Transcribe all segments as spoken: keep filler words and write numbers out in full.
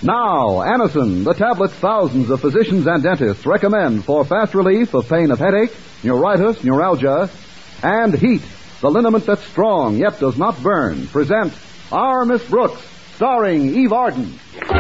Now, Anacin, the tablets thousands of physicians and dentists recommend for fast relief of pain of headache, neuritis, neuralgia, and heat, the liniment that's strong yet does not burn, present Our Miss Brooks, starring Eve Arden.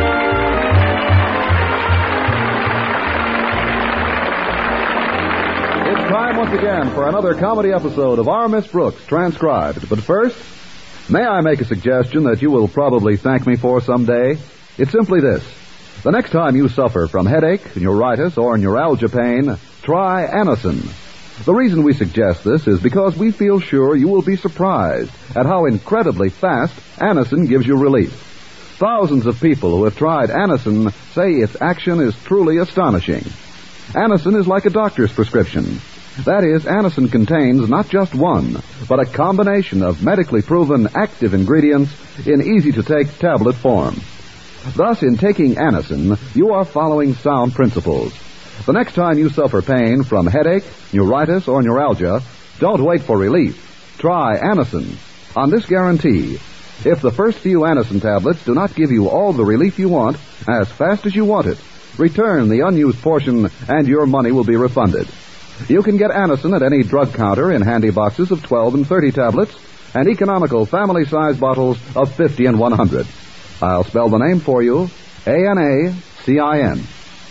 It's time once again for another comedy episode of Our Miss Brooks, transcribed. But first, may I make a suggestion that you will probably thank me for someday? It's simply this. The next time you suffer from headache, neuritis, or neuralgia pain, try Anacin. The reason we suggest this is because we feel sure you will be surprised at how incredibly fast Anacin gives you relief. Thousands of people who have tried Anacin say its action is truly astonishing. Anacin is like a doctor's prescription. That is, Anacin contains not just one, but a combination of medically proven active ingredients in easy-to-take tablet form. Thus, in taking Anacin, you are following sound principles. The next time you suffer pain from headache, neuritis, or neuralgia, don't wait for relief. Try Anacin. On this guarantee, if the first few Anacin tablets do not give you all the relief you want as fast as you want it, return the unused portion and your money will be refunded. You can get Anacin at any drug counter in handy boxes of twelve and thirty tablets and economical family-size bottles of fifty and one hundred. I'll spell the name for you, A N A C I N.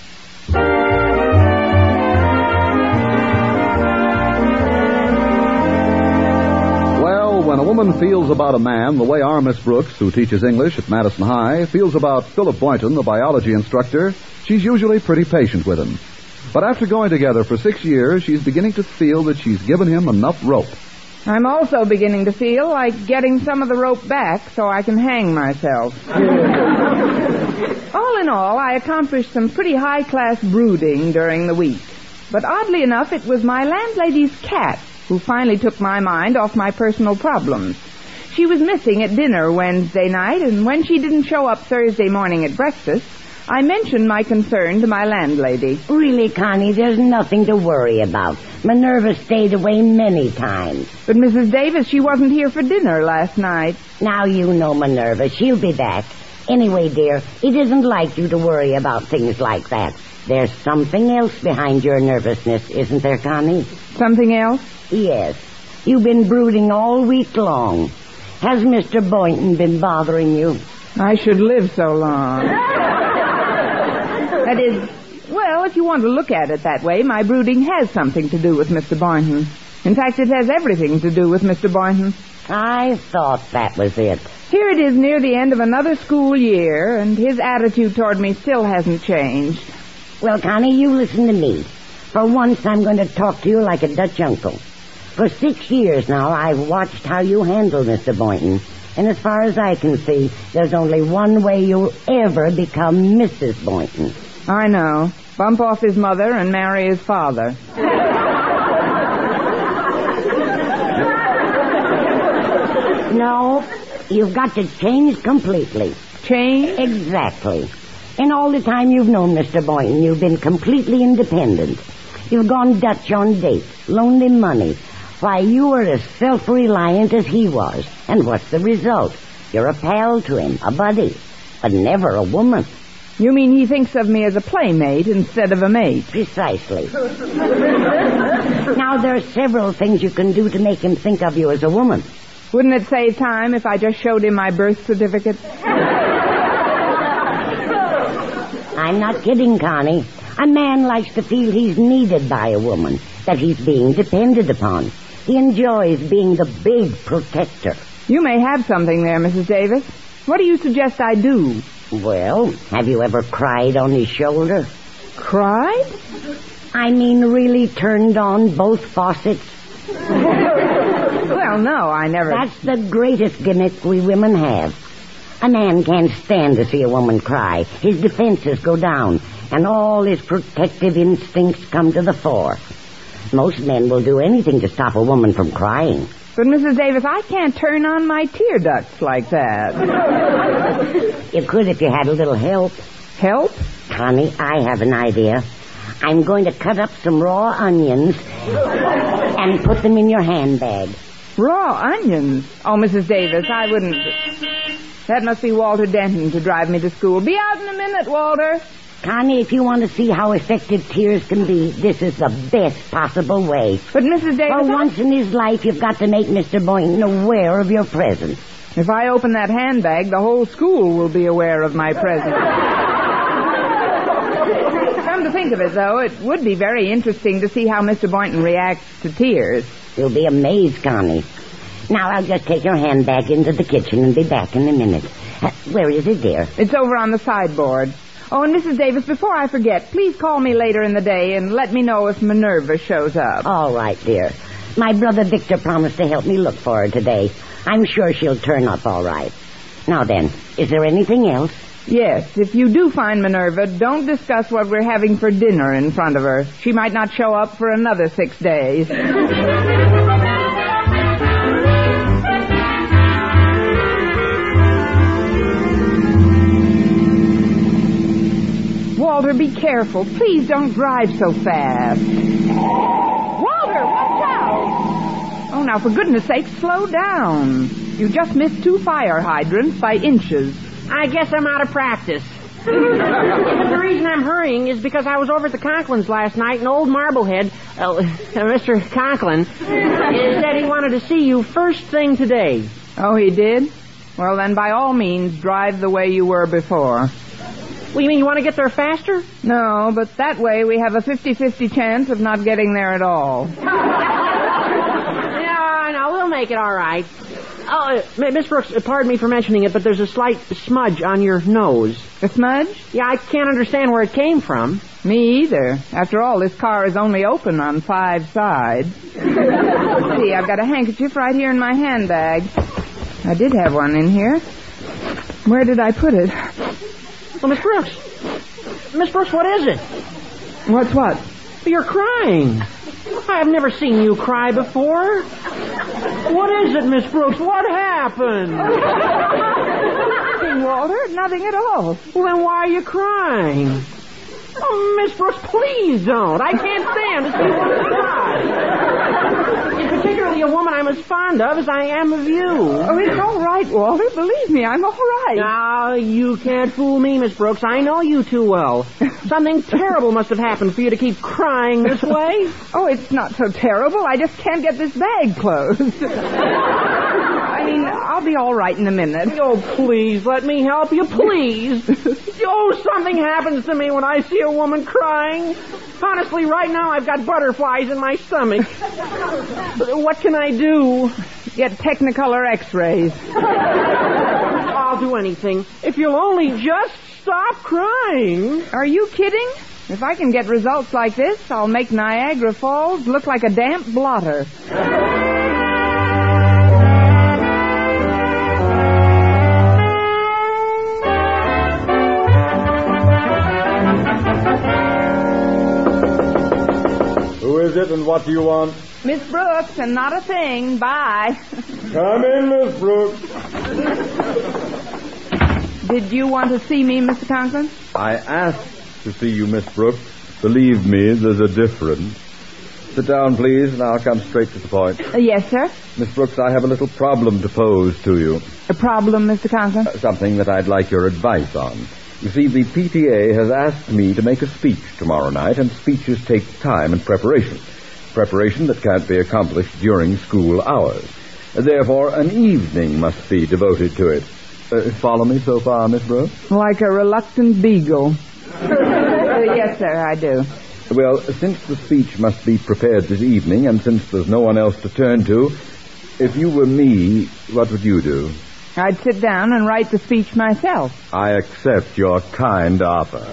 Well, when a woman feels about a man the way our Miss Brooks, who teaches English at Madison High, feels about Philip Boynton, the biology instructor, she's usually pretty patient with him. But after going together for six years, she's beginning to feel that she's given him enough rope. I'm also beginning to feel like getting some of the rope back so I can hang myself. All in all, I accomplished some pretty high-class brooding during the week. But oddly enough, it was my landlady's cat who finally took my mind off my personal problems. She was missing at dinner Wednesday night, and when she didn't show up Thursday morning at breakfast, I mentioned my concern to my landlady. Really, Connie, there's nothing to worry about. Minerva stayed away many times. But Missus Davis, she wasn't here for dinner last night. Now you know Minerva. She'll be back. Anyway, dear, it isn't like you to worry about things like that. There's something else behind your nervousness, isn't there, Connie? Something else? Yes. You've been brooding all week long. Has Mister Boynton been bothering you? I should live so long. That is, well, if you want to look at it that way, my brooding has something to do with Mister Boynton. In fact, it has everything to do with Mister Boynton. I thought that was it. Here it is near the end of another school year, and his attitude toward me still hasn't changed. Well, Connie, you listen to me. For once, I'm going to talk to you like a Dutch uncle. For six years now, I've watched how you handle Mister Boynton. And as far as I can see, there's only one way you'll ever become Missus Boynton. I know. Bump off his mother and marry his father. No, you've got to change completely. Change? Exactly. And all the time you've known Mister Boynton, you've been completely independent. You've gone Dutch on dates, loaned him money. Why, you were as self-reliant as he was. And what's the result? You're a pal to him, a buddy, but never a woman. You mean he thinks of me as a playmate instead of a mate? Precisely. Now, there are several things you can do to make him think of you as a woman. Wouldn't it save time if I just showed him my birth certificate? I'm not kidding, Connie. A man likes to feel he's needed by a woman, that he's being depended upon. He enjoys being the big protector. You may have something there, Missus Davis. What do you suggest I do? Well, have you ever cried on his shoulder? Cried? I mean, really turned on both faucets? Well, no, I never... That's the greatest gimmick we women have. A man can't stand to see a woman cry. His defenses go down, and all his protective instincts come to the fore. Most men will do anything to stop a woman from crying. But, Missus Davis, I can't turn on my tear ducts like that. You could if you had a little help. Help? Connie, I have an idea. I'm going to cut up some raw onions and put them in your handbag. Raw onions? Oh, Missus Davis, I wouldn't... That must be Walter Denton to drive me to school. Be out in a minute, Walter. Connie, if you want to see how effective tears can be, this is the best possible way. But, Missus Davis... For once in his life, you've got to make Mister Boynton aware of your presence. If I open that handbag, the whole school will be aware of my presence. Come to think of it, though, it would be very interesting to see how Mister Boynton reacts to tears. You'll be amazed, Connie. Now, I'll just take your handbag into the kitchen and be back in a minute. Uh, where is it, dear? It's over on the sideboard. Oh, and Missus Davis, before I forget, please call me later in the day and let me know if Minerva shows up. All right, dear. My brother Victor promised to help me look for her today. I'm sure she'll turn up all right. Now then, is there anything else? Yes, if you do find Minerva, don't discuss what we're having for dinner in front of her. She might not show up for another six days. Walter, be careful. Please don't drive so fast. Walter, watch out! Oh, now, for goodness sake, slow down. You just missed two fire hydrants by inches. I guess I'm out of practice. The reason I'm hurrying is because I was over at the Conklins last night, and old Marblehead, uh, uh, Mister Conklin, said he wanted to see you first thing today. Oh, he did? Well, then, by all means, drive the way you were before. Well, you mean you want to get there faster? No, but that way we have a fifty-fifty chance of not getting there at all. Yeah, no, we'll make it all right. Oh, uh, Miss Brooks, pardon me for mentioning it, but there's a slight smudge on your nose. A smudge? Yeah, I can't understand where it came from. Me either. After all, this car is only open on five sides. Let's see, I've got a handkerchief right here in my handbag. I did have one in here. Where did I put it? Well, Miss Brooks. Miss Brooks, what is it? What's what? You're crying. I've never seen you cry before. What is it, Miss Brooks? What happened? Nothing, Walter. Nothing at all. Well, then why are you crying? Oh, Miss Brooks, please don't. I can't stand to see a woman cry. Particularly a woman I'm as fond of as I am of you. Oh, it's all right, Walter. Believe me, I'm all right. Now, you can't fool me, Miss Brooks. I know you too well. Something terrible must have happened for you to keep crying this way. Oh, it's not so terrible. I just can't get this bag closed. I mean, I'll be all right in a minute. Oh, please, let me help you, please. Oh, something happens to me when I see a woman crying. Honestly, right now I've got butterflies in my stomach. What can I do? Get Technicolor x-rays. I'll do anything. If you'll only just stop crying. Are you kidding? If I can get results like this, I'll make Niagara Falls look like a damp blotter. Who is it and what do you want? Miss Brooks, and not a thing. Bye. Come in, Miss Brooks. Did you want to see me, Mister Conklin? I asked to see you, Miss Brooks. Believe me, there's a difference. Sit down, please, and I'll come straight to the point. Uh, yes, sir. Miss Brooks, I have a little problem to pose to you. A problem, Mister Conklin? Uh, something that I'd like your advice on. You see, the P T A has asked me to make a speech tomorrow night, and speeches take time and preparation. Preparation that can't be accomplished during school hours. Therefore, an evening must be devoted to it. Uh, follow me so far, Miss Brooks? Like a reluctant beagle. uh, yes, sir, I do. Well, since the speech must be prepared this evening, and since there's no one else to turn to, if you were me, what would you do? I'd sit down and write the speech myself. I accept your kind offer.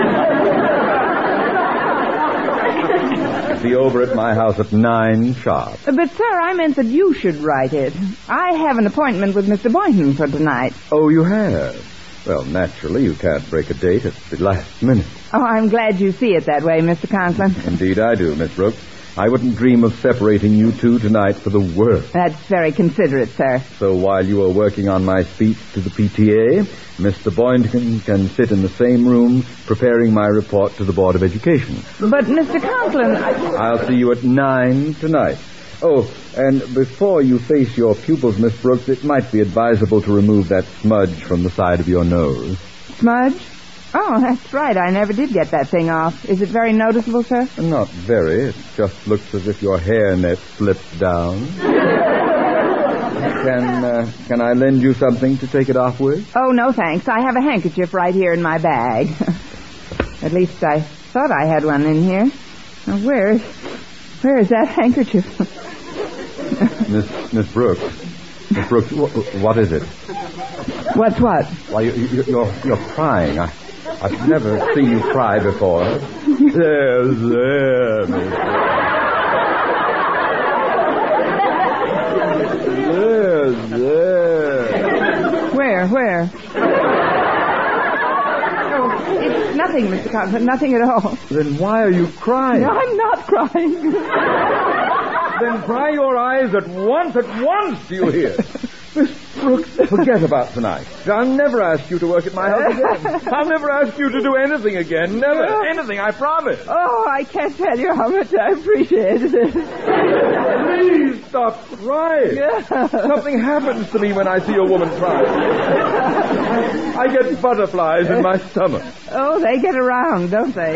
Be over at my house at nine sharp. But, sir, I meant that you should write it. I have an appointment with Mister Boynton for tonight. Oh, you have? Well, naturally, you can't break a date at the last minute. Oh, I'm glad you see it that way, Mister Conklin. Indeed I do, Miss Brooks. I wouldn't dream of separating you two tonight for the world. That's very considerate, sir. So while you are working on my speech to the P T A, Mister Boynton can sit in the same room preparing my report to the Board of Education. But, Mister Conklin... I... I'll see you at nine tonight. Oh, and before you face your pupils, Miss Brooks, it might be advisable to remove that smudge from the side of your nose. Smudge? Oh, that's right. I never did get that thing off. Is it very noticeable, sir? Not very. It just looks as if your hairnet slipped down. Can uh, can I lend you something to take it off with? Oh, no, thanks. I have a handkerchief right here in my bag. At least I thought I had one in here. Now, where is, where is that handkerchief? Miss Miss Brooks. Miss Brooks, wh- what is it? What's what? Why, you, you, you're you're crying. I, I've never seen you cry before. There, there, Miss There, there. Where, where? Oh, it's nothing, Mister Conklin, nothing at all. Then why are you crying? No, I'm not crying. Then dry your eyes at once, at once, do you hear? Miss Brooks, forget about tonight. I'll never ask you to work at my house again. I'll never ask you to do anything again. Never. Anything, I promise. Oh, I can't tell you how much I appreciate it. Please stop crying. Something happens to me when I see a woman cry. I get butterflies in my stomach. Oh, they get around, don't they?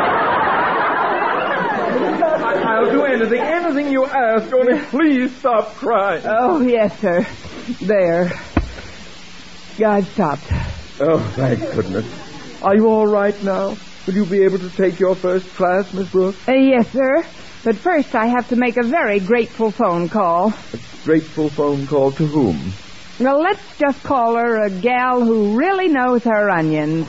I'll do anything, anything you ask, only please stop crying. Oh, yes, sir. There. God stopped. Oh, thank goodness. Are you all right now? Will you be able to take your first class, Miss Brooks? Uh, yes, sir. But first I have to make a very grateful phone call. A grateful phone call to whom? Well, let's just call her a gal who really knows her onions.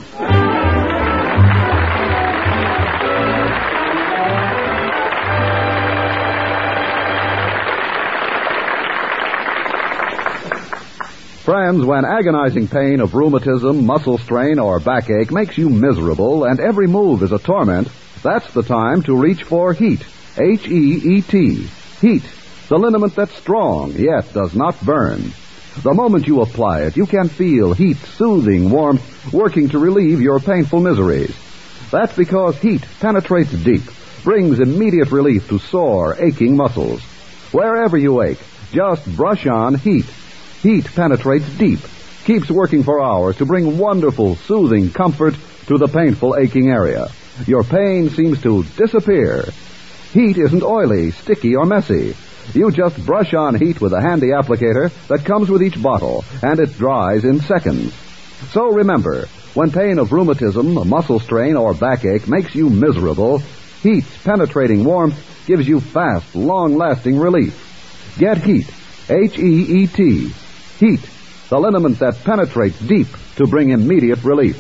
Friends, when agonizing pain of rheumatism, muscle strain, or backache makes you miserable and every move is a torment, that's the time to reach for Heat. H E E T. Heat. The liniment that's strong, yet does not burn. The moment you apply it, you can feel Heat's soothing warmth working to relieve your painful miseries. That's because Heat penetrates deep, brings immediate relief to sore, aching muscles. Wherever you ache, just brush on Heat. Heat penetrates deep, keeps working for hours to bring wonderful, soothing comfort to the painful, aching area. Your pain seems to disappear. Heat isn't oily, sticky, or messy. You just brush on Heat with a handy applicator that comes with each bottle, and it dries in seconds. So remember, when pain of rheumatism, muscle strain, or backache makes you miserable, Heat's penetrating warmth gives you fast, long-lasting relief. Get Heat. H E E T. Heat, the liniment that penetrates deep to bring immediate relief.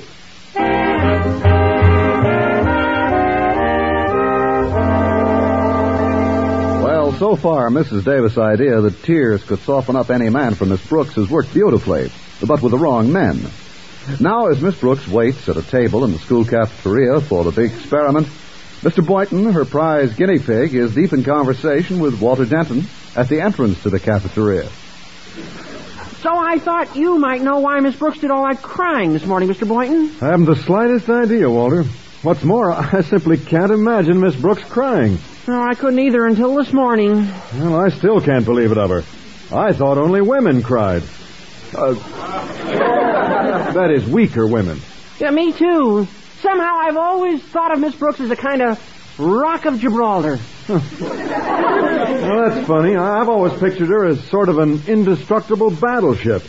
Well, so far, Missus Davis' idea that tears could soften up any man for Miss Brooks has worked beautifully, but with the wrong men. Now, as Miss Brooks waits at a table in the school cafeteria for the big experiment, Mister Boynton, her prize guinea pig, is deep in conversation with Walter Denton at the entrance to the cafeteria. So I thought you might know why Miss Brooks did all that crying this morning, Mister Boynton. I haven't the slightest idea, Walter. What's more, I simply can't imagine Miss Brooks crying. No, I couldn't either until this morning. Well, I still can't believe it of her. I thought only women cried. Uh, that is, weaker women. Yeah, me too. Somehow I've always thought of Miss Brooks as a kind of Rock of Gibraltar. Well, that's funny. I've always pictured her as sort of an indestructible battleship.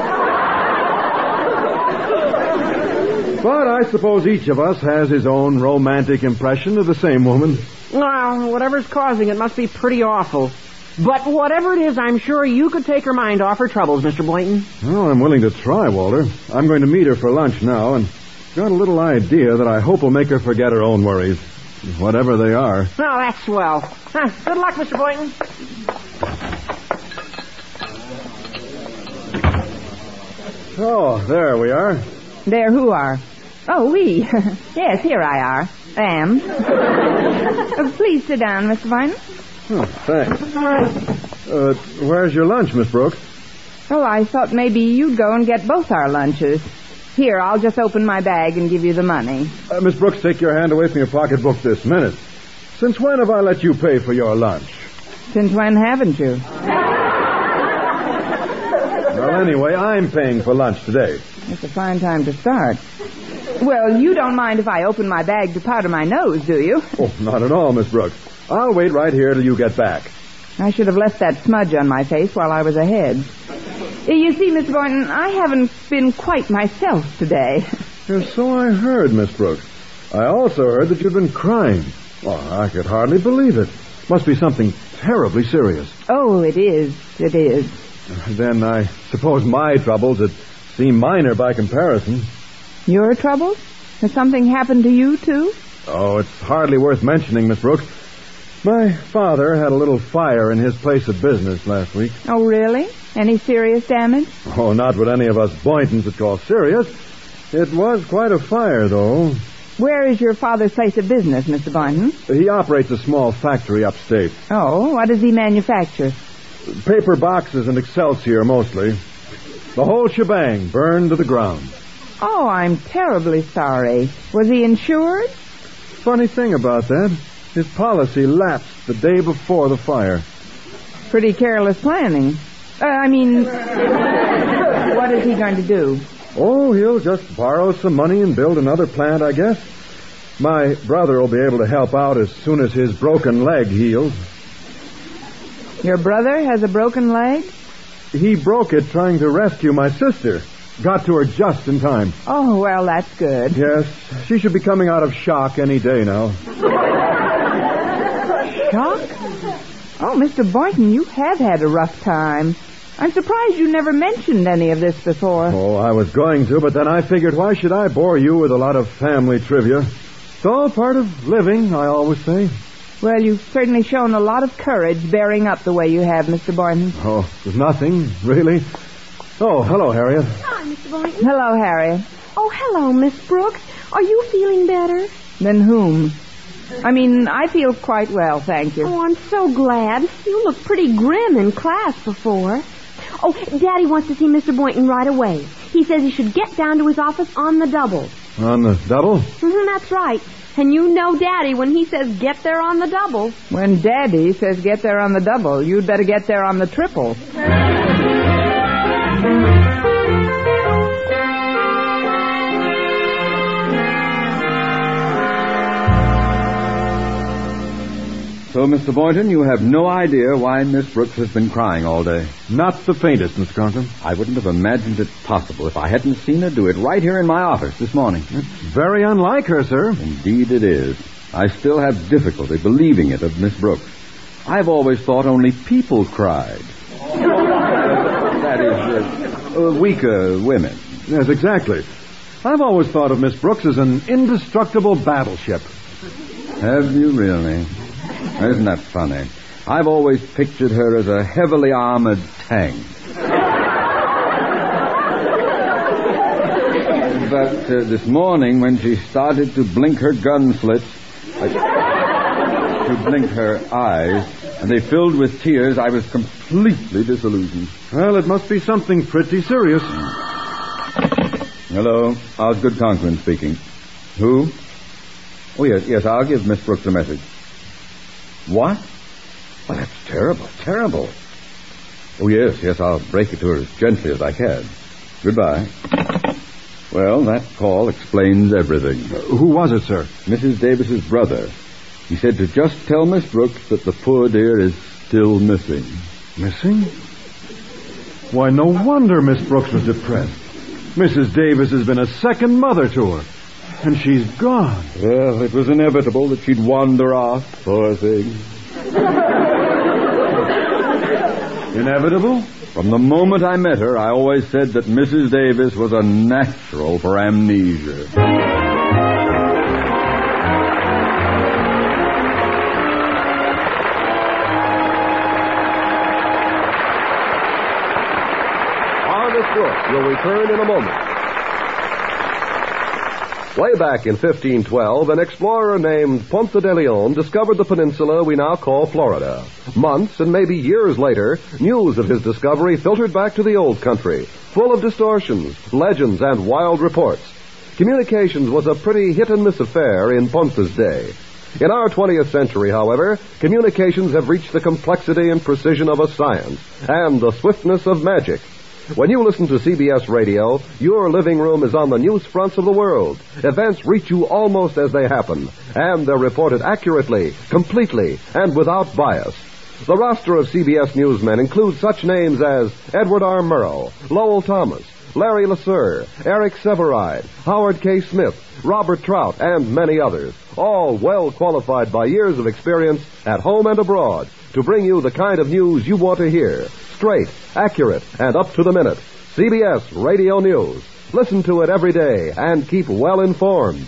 But I suppose each of us has his own romantic impression of the same woman. Well, whatever's causing it must be pretty awful. But whatever it is, I'm sure you could take her mind off her troubles, Mister Boynton. Well, I'm willing to try, Walter. I'm going to meet her for lunch now, and got a little idea that I hope will make her forget her own worries, whatever they are. Oh, that's swell. Huh, good luck, Mister Boynton. Oh, there we are. There who are? Oh, we. Yes, here I are. Am. uh, please sit down, Mister Boynton. Oh, thanks. Uh, where's your lunch, Miss Brooks? Oh, I thought maybe you'd go and get both our lunches. Here, I'll just open my bag and give you the money. Uh, Miss Brooks, take your hand away from your pocketbook this minute. Since when have I let you pay for your lunch? Since when haven't you? Well, anyway, I'm paying for lunch today. It's a fine time to start. Well, you don't mind if I open my bag to powder my nose, do you? Oh, not at all, Miss Brooks. I'll wait right here till you get back. I should have left that smudge on my face while I was ahead. You see, Mister Boynton, I haven't been quite myself today. Yes, so I heard, Miss Brooks. I also heard that you'd been crying. Oh, I could hardly believe it. Must be something terribly serious. Oh, it is. It is. Then I suppose my troubles would seem minor by comparison. Your troubles? Has something happened to you, too? Oh, it's hardly worth mentioning, Miss Brooks. My father had a little fire in his place of business last week. Oh, really? Any serious damage? Oh, not what any of us Boyntons would call serious. It was quite a fire, though. Where is your father's place of business, Mister Boynton? He operates a small factory upstate. Oh, what does he manufacture? Paper boxes and Excelsior, mostly. The whole shebang burned to the ground. Oh, I'm terribly sorry. Was he insured? Funny thing about that, his policy lapsed the day before the fire. Pretty careless planning. Uh, I mean, what is he going to do? Oh, he'll just borrow some money and build another plant, I guess. My brother will be able to help out as soon as his broken leg heals. Your brother has a broken leg? He broke it trying to rescue my sister. Got to her just in time. Oh, well, that's good. Yes, she should be coming out of shock any day now. Shock? Oh, Mister Boynton, you have had a rough time. I'm surprised you never mentioned any of this before. Oh, I was going to, but then I figured why should I bore you with a lot of family trivia? It's all part of living, I always say. Well, you've certainly shown a lot of courage bearing up the way you have, Mister Boynton. Oh, there's nothing, really. Oh, hello, Harriet. Hi, Mister Boynton. Hello, Harriet. Oh, hello, Miss Brooks. Are you feeling better? Then whom? I mean, I feel quite well, thank you. Oh, I'm so glad. You looked pretty grim in class before. Oh, Daddy wants to see Mister Boynton right away. He says he should get down to his office on the double. On the double? Mm-hmm, that's right. And you know Daddy when he says get there on the double. When Daddy says get there on the double, you'd better get there on the triple. So, Mister Boynton, you have no idea why Miss Brooks has been crying all day. Not the faintest, Mister Conklin. I wouldn't have imagined it possible if I hadn't seen her do it right here in my office this morning. It's very unlike her, sir. Indeed it is. I still have difficulty believing it of Miss Brooks. I've always thought only people cried. That is, uh, uh, weaker women. Yes, exactly. I've always thought of Miss Brooks as an indestructible battleship. Have you really? Isn't that funny? I've always pictured her as a heavily armored tank. But uh, this morning, when she started to blink her gun slits, uh, to blink her eyes, and they filled with tears, I was completely disillusioned. Well, it must be something pretty serious. Hello, Osgood Conklin speaking. Who? Oh, yes, yes, I'll give Miss Brooks a message. What? Well, that's terrible, terrible. Oh, yes, yes, I'll break it to her as gently as I can. Goodbye. Well, that call explains everything. Uh, who was it, sir? Missus Davis's brother. He said to just tell Miss Brooks that the poor dear is still missing. Missing? Why, no wonder Miss Brooks was depressed. Missus Davis has been a second mother to her. And she's gone. Well, it was inevitable that she'd wander off, poor thing. Inevitable? From the moment I met her, I always said that Missus Davis was a natural for amnesia. Harvest Brooks will return in a moment. Way back in fifteen twelve, an explorer named Ponce de Leon discovered the peninsula we now call Florida. Months and maybe years later, news of his discovery filtered back to the old country, full of distortions, legends, and wild reports. Communications was a pretty hit-and-miss affair in Ponce's day. In our twentieth century, however, communications have reached the complexity and precision of a science and the swiftness of magic. When you listen to C B S Radio, your living room is on the news fronts of the world. Events reach you almost as they happen, and they're reported accurately, completely, and without bias. The roster of C B S newsmen includes such names as Edward R. Murrow, Lowell Thomas, Larry LeSueur, Eric Severide, Howard K. Smith, Robert Trout, and many others, all well qualified by years of experience at home and abroad to bring you the kind of news you want to hear. Straight, accurate, and up to the minute. C B S Radio News. Listen to it every day and keep well informed.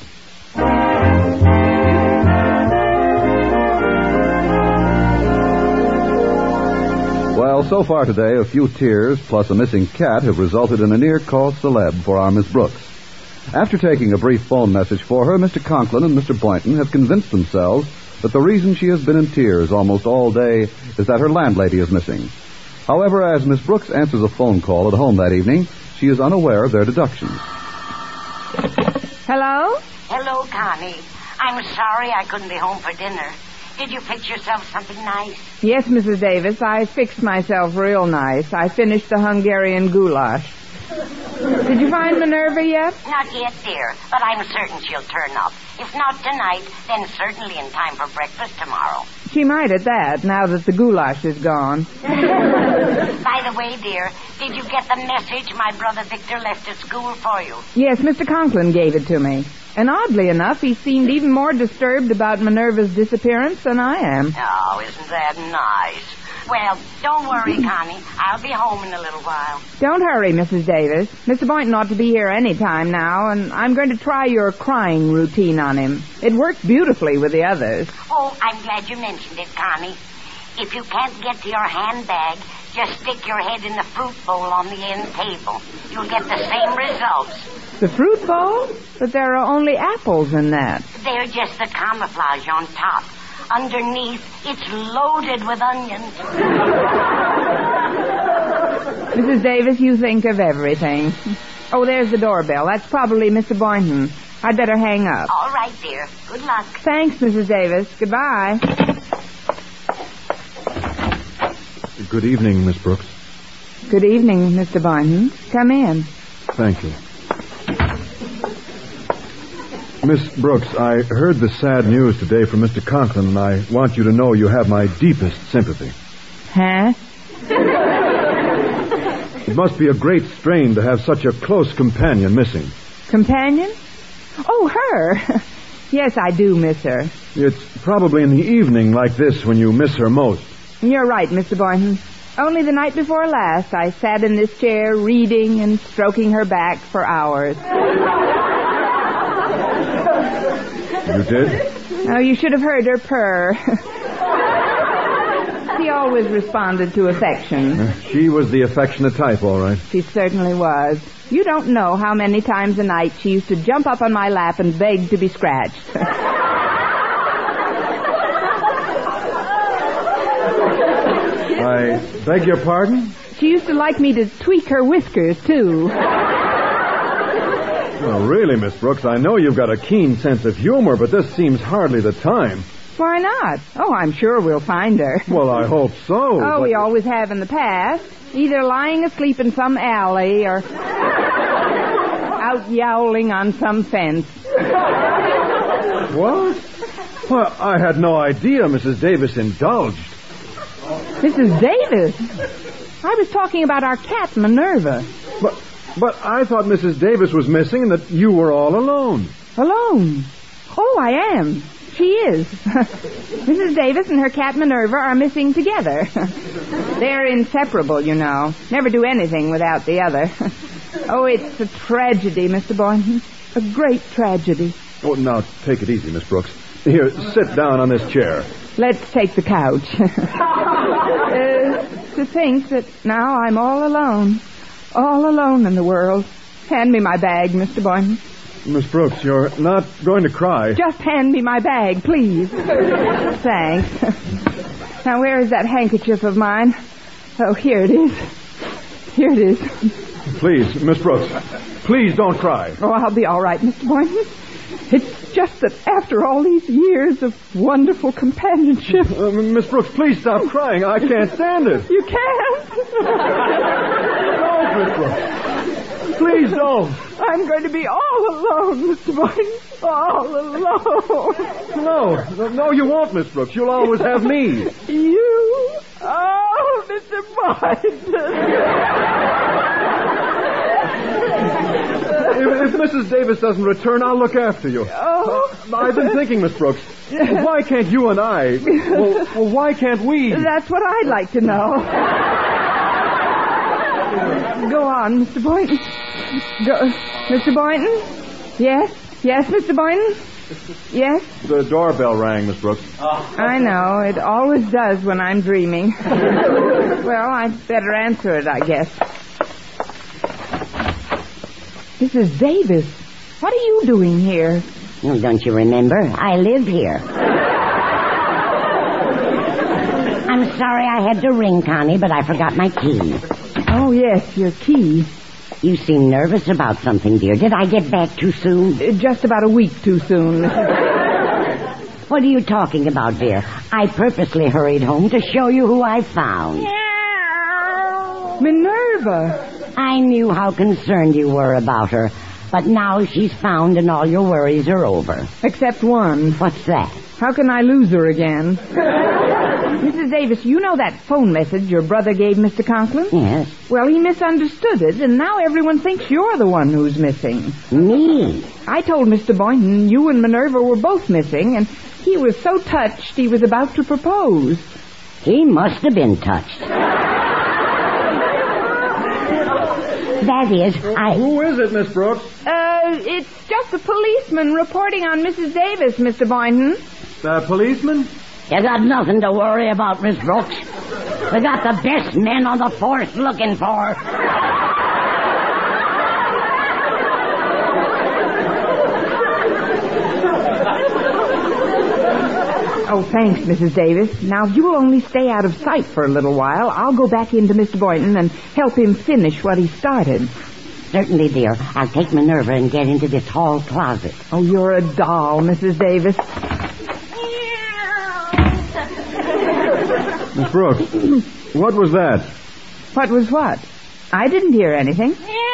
Well, so far today, a few tears plus a missing cat have resulted in a near-call celeb for our Miss Brooks. After taking a brief phone message for her, Mister Conklin and Mister Boynton have convinced themselves that the reason she has been in tears almost all day is that her landlady is missing. However, as Miss Brooks answers a phone call at home that evening, she is unaware of their deductions. Hello? Hello, Connie. I'm sorry I couldn't be home for dinner. Did you fix yourself something nice? Yes, Missus Davis, I fixed myself real nice. I finished the Hungarian goulash. Did you find Minerva yet? Not yet, dear, but I'm certain she'll turn up. If not tonight, then certainly in time for breakfast tomorrow. She might at that, now that the goulash is gone. By the way, dear, did you get the message my brother Victor left at school for you? Yes, Mister Conklin gave it to me. And oddly enough, he seemed even more disturbed about Minerva's disappearance than I am. Oh, isn't that nice? Well, don't worry, Connie. I'll be home in a little while. Don't hurry, Missus Davis. Mister Boynton ought to be here any time now, and I'm going to try your crying routine on him. It worked beautifully with the others. Oh, I'm glad you mentioned it, Connie. If you can't get to your handbag, just stick your head in the fruit bowl on the end table. You'll get the same results. The fruit bowl? But there are only apples in that. They're just the camouflage on top. Underneath, it's loaded with onions. Missus Davis, you think of everything. Oh, there's the doorbell. That's probably Mister Boynton. I'd better hang up. All right, dear. Good luck. Thanks, Missus Davis. Goodbye. Good evening, Miss Brooks. Good evening, Mister Boynton. Come in. Thank you. Miss Brooks, I heard the sad news today from Mister Conklin, and I want you to know you have my deepest sympathy. Huh? It must be a great strain to have such a close companion missing. Companion? Oh, her. Yes, I do miss her. It's probably in the evening like this when you miss her most. You're right, Mister Boynton. Only the night before last, I sat in this chair reading and stroking her back for hours. You did? Oh, you should have heard her purr. She always responded to affection. Uh, she was the affectionate type, all right. She certainly was. You don't know how many times a night she used to jump up on my lap and beg to be scratched. I beg your pardon? She used to like me to tweak her whiskers, too. Well, really, Miss Brooks, I know you've got a keen sense of humor, but this seems hardly the time. Why not? Oh, I'm sure we'll find her. Well, I hope so. Oh, but... we always have in the past. Either lying asleep in some alley or out yowling on some fence. What? Well, I had no idea Missus Davis indulged. Missus Davis? I was talking about our cat, Minerva. But, but I thought Missus Davis was missing and that you were all alone. Alone? Oh, I am. She is. Missus Davis and her cat Minerva are missing together. They're inseparable, you know. Never do anything without the other. Oh, it's a tragedy, Mister Boynton. A great tragedy. Oh, now, take it easy, Miss Brooks. Here, sit down on this chair. Let's take the couch. uh, to think that now I'm all alone. All alone in the world. Hand me my bag, Mister Boynton. Miss Brooks, you're not going to cry. Just hand me my bag, please. Thanks. Now, where is that handkerchief of mine? Oh, here it is. Here it is. Please, Miss Brooks, please don't cry. Oh, I'll be all right, Mister Boynton. It's just that after all these years of wonderful companionship... Uh, Miss Brooks, please stop crying. I can't stand it. You can't? Don't, Miss Brooks. Please don't. I'm going to be all alone, Mister Boynton. All alone. No, no, you won't, Miss Brooks. You'll always have me. You? Oh, Mister Boynton. If, if Missus Davis doesn't return, I'll look after you. Oh. Uh, I've been thinking, Miss Brooks, why can't you and I, well, well, why can't we? That's what I'd like to know. Go on, Mister Boynton. Go, Mister Boynton? Yes? Yes, Mister Boynton? Yes? The doorbell rang, Miss Brooks. I know. It always does when I'm dreaming. Well, I'd better answer it, I guess. Missus Davis, what are you doing here? Oh, don't you remember? I live here. I'm sorry I had to ring, Connie, but I forgot my key. Oh, yes, your key. You seem nervous about something, dear. Did I get back too soon? Uh, just about a week too soon. What are you talking about, dear? I purposely hurried home to show you who I found. Minerva. I knew how concerned you were about her, but now she's found and all your worries are over. Except one. What's that? How can I lose her again? Missus Davis, you know that phone message your brother gave Mister Conklin? Yes. Well, he misunderstood it, and now everyone thinks you're the one who's missing. Me? I told Mister Boynton you and Minerva were both missing, and he was so touched he was about to propose. He must have been touched. That is, I... Who is it, Miss Brooks? Uh, it's just a policeman reporting on Missus Davis, Mister Boynton. The policeman? You got nothing to worry about, Miss Brooks. We got the best men on the force looking for her. Oh, thanks, Missus Davis. Now, if you'll only stay out of sight for a little while, I'll go back into Mister Boynton and help him finish what he started. Certainly, dear. I'll take Minerva and get into this hall closet. Oh, you're a doll, Missus Davis. Miss Brooks, what was that? What was what? I didn't hear anything.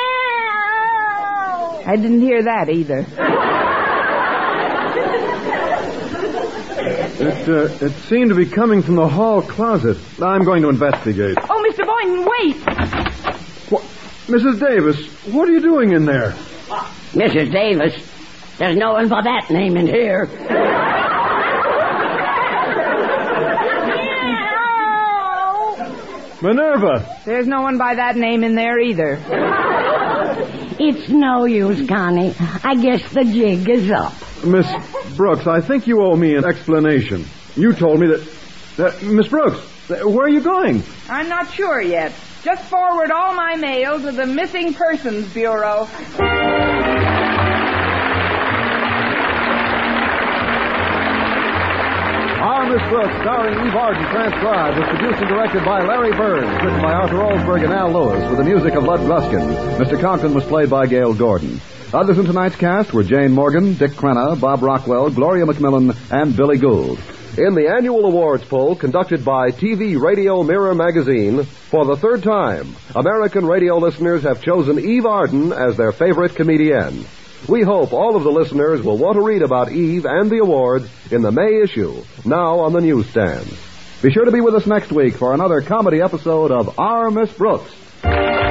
I didn't hear that either. It, uh, it seemed to be coming from the hall closet. I'm going to investigate. Oh, Mister Boynton, wait! What? Missus Davis, what are you doing in there? Missus Davis, there's no one by that name in here. Minerva! There's no one by that name in there either. It's no use, Connie. I guess the jig is up. Miss Brooks, I think you owe me an explanation. You told me that... that Miss Brooks, where are you going? I'm not sure yet. Just forward all my mail to the Missing Persons Bureau. Our Miss Brooks, starring Eve Arden, transcribed, was produced and directed by Larry Bird, written by Arthur Oldsberg and Al Lewis, with the music of Lud Ruskin. Mister Conklin was played by Gail Gordon. Others in tonight's cast were Jane Morgan, Dick Crenna, Bob Rockwell, Gloria McMillan, and Billy Gould. In the annual awards poll conducted by T V Radio Mirror magazine, for the third time, American radio listeners have chosen Eve Arden as their favorite comedienne. We hope all of the listeners will want to read about Eve and the awards in the May issue, now on the newsstands. Be sure to be with us next week for another comedy episode of Our Miss Brooks.